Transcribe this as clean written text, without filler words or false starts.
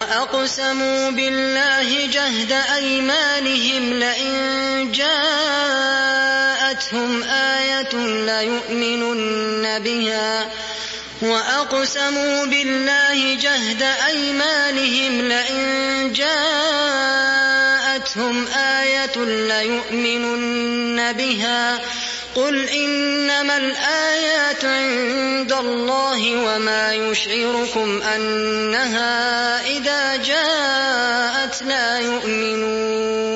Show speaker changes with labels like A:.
A: وأقسموا بالله جهد أيمانهم لئن جاءتهم آية ليؤمنن بها قل إنما الآيات عند الله وما يشعركم أنها إذا جاءت لا يؤمنون